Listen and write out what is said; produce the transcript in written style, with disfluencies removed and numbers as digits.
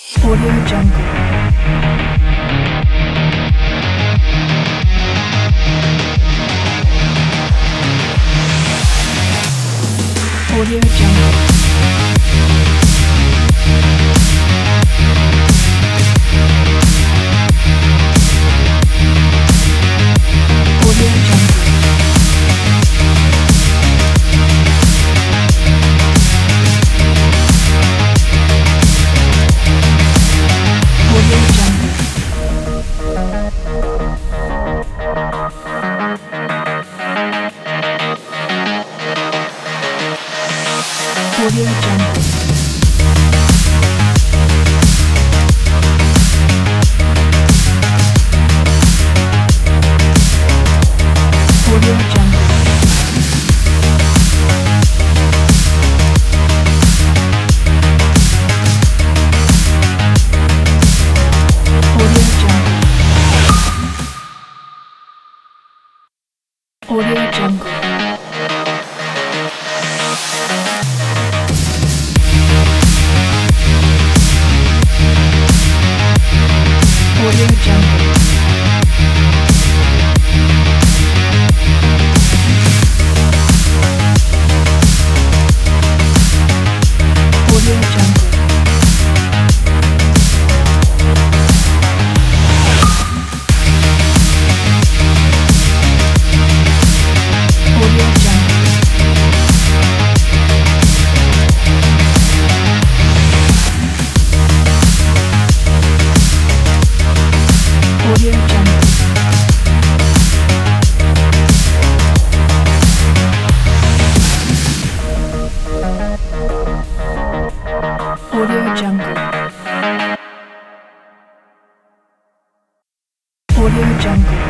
Audio Jungle. Audio Jungle. Audio Jungle. Audio Jungle. Audio Jungle. Audio Jungle. Audio Jungle. Audio Jungle. Audio Jungle. Audio Jungle. Audio Jungle. Audio Jungle. Audio Jungle. Audio Jungle.